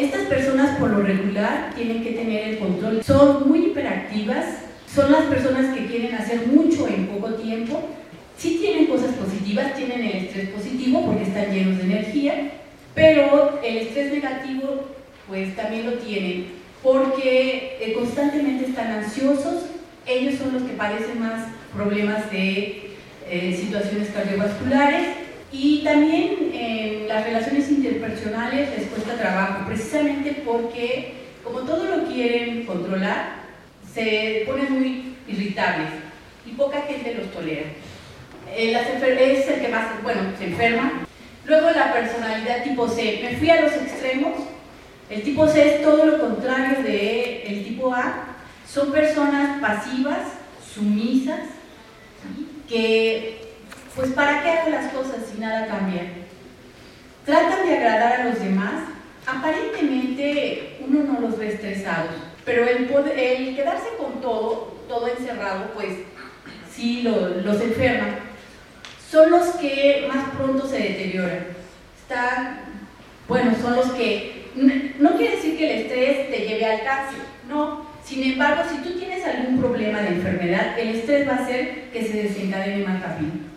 Estas personas por lo regular tienen que tener el control, son muy hiperactivas, son las personas que quieren hacer mucho en poco tiempo. Sí tienen cosas positivas, tienen el estrés positivo porque están llenos de energía, pero el estrés negativo pues también lo tienen porque constantemente están ansiosos. Ellos son los que padecen más problemas de situaciones cardiovasculares, y también en las relaciones interpersonales les cuesta trabajo, precisamente porque como todo lo quieren controlar, se ponen muy irritables y poca gente los tolera. Es el que más, se enferma. Luego la personalidad tipo C. Me fui a los extremos. El tipo C es todo lo contrario del tipo A. Son personas pasivas, sumisas, ¿sí? Que, pues, ¿para qué hago las cosas si nada cambia? Tratan de agradar a los demás. Aparentemente uno no los ve estresados, pero el quedarse con todo encerrado, pues sí los enferma. Son los que más pronto se deterioran. Son los que, no quiere decir que el estrés te lleve al cáncer, no. Sin embargo, si tú tienes algún problema de enfermedad, el estrés va a hacer que se desencadene más rápido.